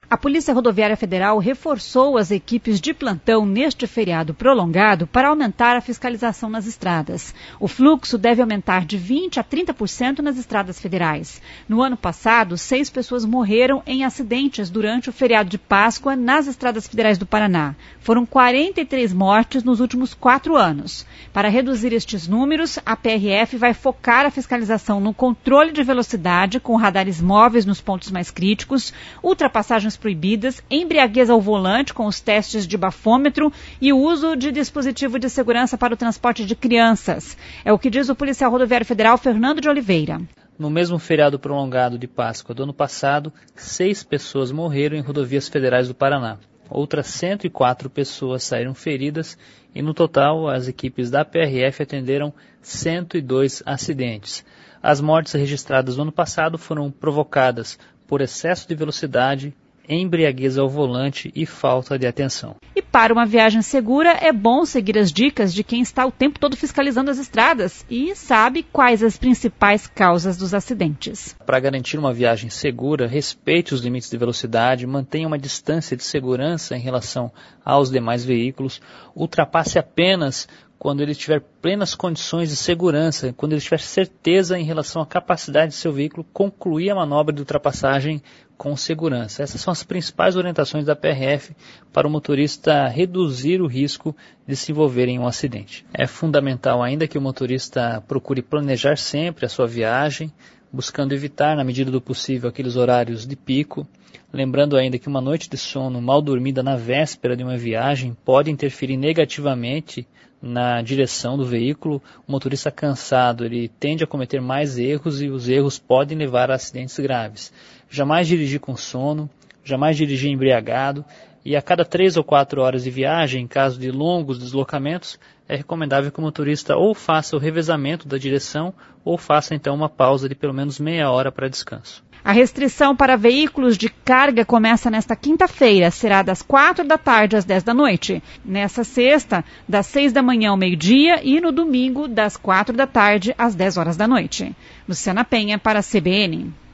A Polícia Rodoviária Federal reforçou as equipes de plantão neste feriado prolongado para aumentar a fiscalização nas estradas. O fluxo deve aumentar de 20% a 30% nas estradas federais. No ano passado, 6 pessoas morreram em acidentes durante o feriado de Páscoa nas estradas federais do Paraná. Foram 43 mortes nos últimos 4 anos. Para reduzir estes números, a PRF vai focar a fiscalização no controle de velocidade com radares móveis nos pontos mais críticos, ultrapassagens proibidas, embriaguez ao volante com os testes de bafômetro e o uso de dispositivo de segurança para o transporte de crianças. É o que diz o policial rodoviário federal Fernando de Oliveira. No mesmo feriado prolongado de Páscoa do ano passado, 6 pessoas morreram em rodovias federais do Paraná. Outras 104 pessoas saíram feridas e, no total, as equipes da PRF atenderam 102 acidentes. As mortes registradas no ano passado foram provocadas por excesso de velocidade, embriaguez ao volante e falta de atenção. E para uma viagem segura, é bom seguir as dicas de quem está o tempo todo fiscalizando as estradas e sabe quais as principais causas dos acidentes. Para garantir uma viagem segura, respeite os limites de velocidade, mantenha uma distância de segurança em relação aos demais veículos, ultrapasse apenas quando ele tiver plenas condições de segurança, quando ele tiver certeza em relação à capacidade de seu veículo, concluir a manobra de ultrapassagem com segurança. Essas são as principais orientações da PRF para o motorista reduzir o risco de se envolver em um acidente. É fundamental ainda que o motorista procure planejar sempre a sua viagem, buscando evitar, na medida do possível, aqueles horários de pico. Lembrando ainda que uma noite de sono mal dormida na véspera de uma viagem pode interferir negativamente na direção do veículo. O motorista cansado ele tende a cometer mais erros e os erros podem levar a acidentes graves. Jamais dirigir com sono, jamais dirigir embriagado e a cada 3 ou 4 horas de viagem, em caso de longos deslocamentos, é recomendável que o motorista ou faça o revezamento da direção ou faça então uma pausa de pelo menos meia hora para descanso. A restrição para veículos de carga começa nesta quinta-feira, será das 4 da tarde às 10 da noite. Nessa sexta, das 6 da manhã ao meio-dia e no domingo, das 4 da tarde às 10 horas da noite. Luciana Penha para a CBN.